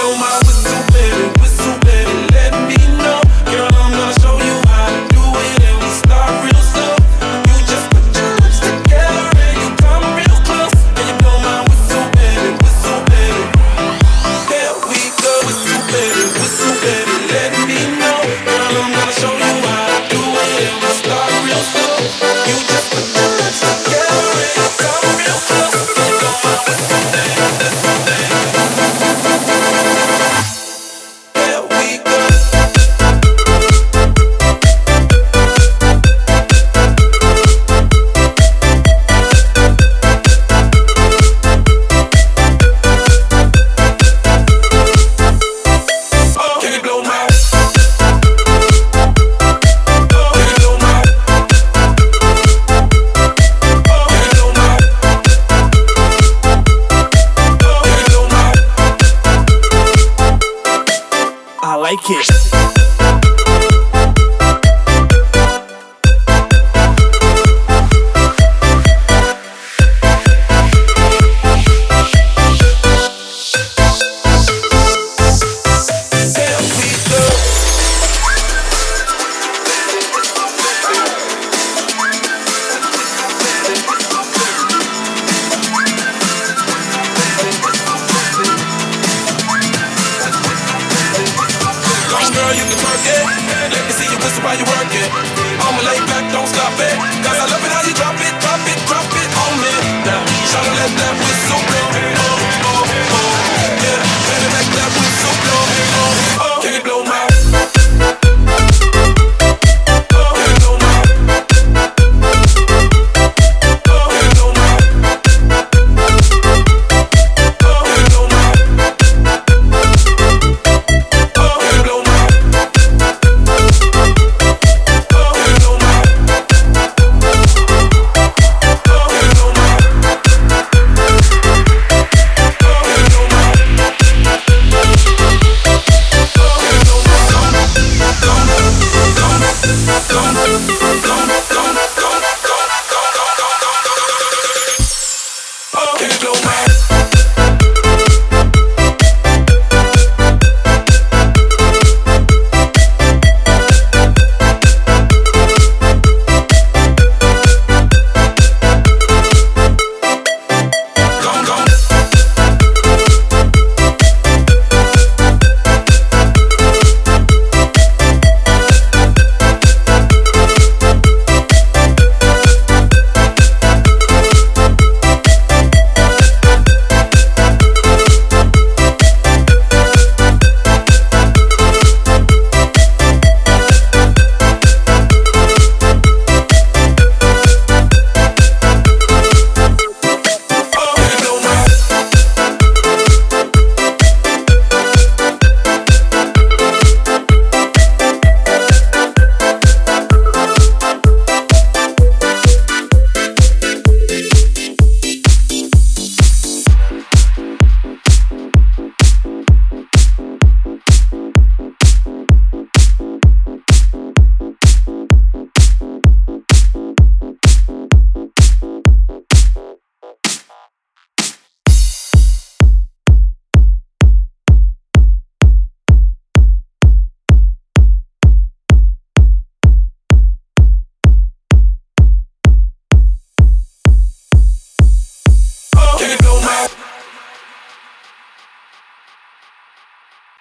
blow my whistle, baby, let me know. Girl, I'm gonna show you how to do it, and we start real slow. You just put your lips together and you come real close. Can you blow my whistle, baby, Here we go, whistle, baby, let me know. Girl, I'm gonna show you how to do it, and we start real slow. You just put your lips together and you come real close. Can you blow my whistle, baby, Here we go. Can you blow my? Can you blow my? Can you blow my? Can you blow my? I like it. Here we go. Come on, girl, you can twerk it. Let me see you whistle while you work it. I'ma lay back, don't stop it. 'Cause I love it how you drop it on me. Now, tryna let that whistle blow. Oh, oh, oh. Yeah, baby, let that whistle blow. Oh, oh. Can you blow my? Oh, can you blow my? Oh, can you blow my? Oh, can you blow my? Oh, can you blow my? Oh, can you blow my? Oh, can you blow my? Oh, can you blow my?